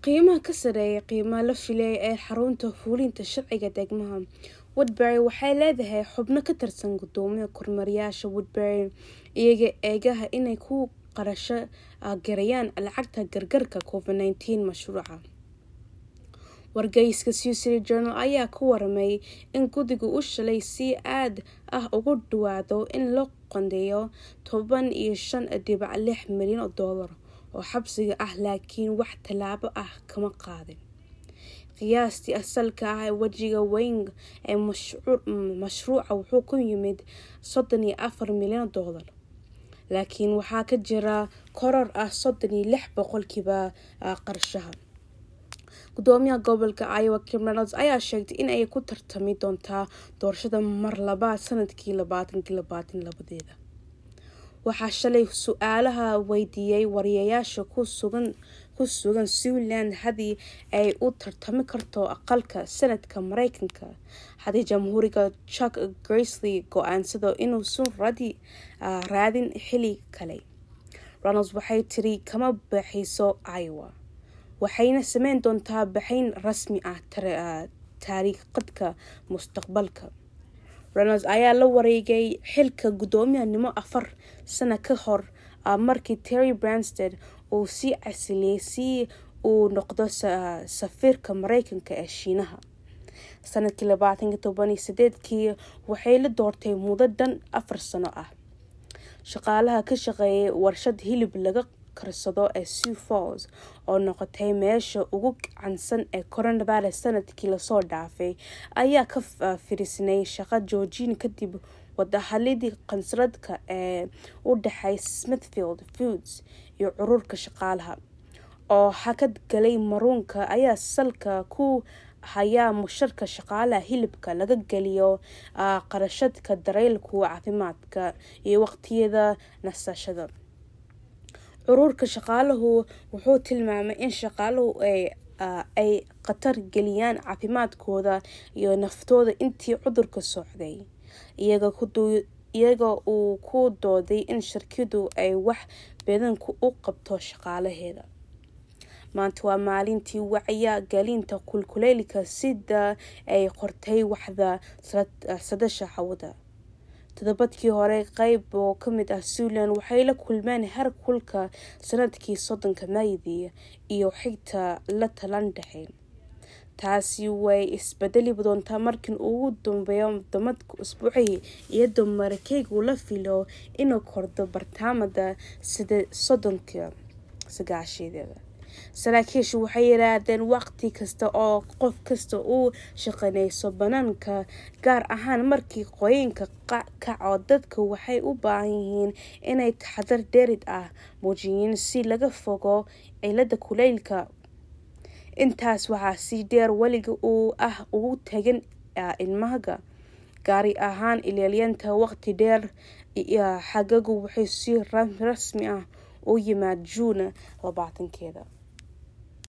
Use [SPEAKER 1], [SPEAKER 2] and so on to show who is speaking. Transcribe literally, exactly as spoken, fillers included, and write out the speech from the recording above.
[SPEAKER 1] qiimaha ka sareeya qiimaha la filay ee xarunta fulinta sharciga degmaha Woodbury waxay leedahay xubno ka tirsan gudoomiyaha kormeerayaasha Woodbury iyaga eegaha inay ku qarasho gareeyaan lacagta gargarka covid nineteen mashruuca. wargeyska Sioux City Journal ayaa ku waramay in gudigu u shalay si aad ah ugu dhawaado in loo qoondeeyo toban iyo shan dhibic lix milyan oo dollar oo xabsiga ah laakiin wax talaabo ah kama qaadin. qiyaastii asalka ah ee wajiga weyn ee mashruuca wuxuu ku yimid soddon iyo afar milyan oo dollar laakiin waxaa ka jira koror ah soddon iyo lix boqolkiiba qarshaha. gudoomiyaha gobolka Iowa Kim Reynolds ayaa sheegtay in ay ku tartami doontaa doorashada mar labaad sanadkii labaatan labaatan labadeeda. waxaa shalay su'aalaha weydiiyay wariyayaasha ku sugan ku sugan Siouxland hadii ay u tartami karto aqalka sanadka Mareykanka hadii jamhuuriga Chuck Grassley go'aansado inuu soo radi raadin xili kale. Reynolds waxay tiri kama baxayso Iowa waxayna sameyn doontaa baxayn rasmi ah taariikhda mustaqbalka. Reynolds ayaa la wareegay xilka gudoomiyahanimo afar sano ka hor markii Terry Branstad uu si casiliyay si uu noqdo safiirka Mareykanka ee Shiinaha. sanadkii labaatan toban iyo sideed kii waxay la doortay muddo dhan afar sano ah. shaqaalaha ka shaqeeyay warshad hilib laga karsado ee Sioux Falls oo noqotay meesha ugu caansan ee coronavirus sanadkii la soo dhaafay ayaa ka fiirsanay shaqo joojin kadib wadahadalladii qansaradka ee u dhaxay Smithfield Foods iyo ururka shaqaalaha oo hakad galay. marunka ayaa salka ku haya musharka shaqaalaha hilibka laga galiyo qarashadka dareelku caafimaadka iyo waqtiyada nasashada. ururka shaqaaluhu wuxuu tilmaamay in shaqaaluhu ay ay qatar geliyaan caafimaadkooda iyo naftooda intii cudurka socday iyaga ku iyaga uu ku dooday in shirkadu ay wax badan u qabto shaqaalaheeda. maanta waa maalintii wacyiga galinta kulkuleylka sida ay qortay waxda sadasha hawada. toddobaadkii hore qayb oo ka mid ah Siouxland waxay la kulmeen har kulka sanadkii soddonka Maydii iyo xigta la talan dhaxay. taasi way isbedeli doontaa markii ugu dambeeyo damadka usbuucii iyadoo Mareykanku la filo inuu kordho bartaamada sida soddonka sagaashideeda. saraakiishu waxay yiraahdeen waqti kasta oo qof kasta uu shaqaynayso banaanka gaar ahaan markii qoyinka kaco dadku waxay u baahan yihiin inay taxadar dheeri ah muujiyaan si laga fogo cilada kuleylka. intaas waxaa si dheer waliga uu ah ugu tagan ilmaha gaari ahaan ilaalinta waqti dheer iyo xagagu waxay si rasmi ah u yimaad June labaatankeeda.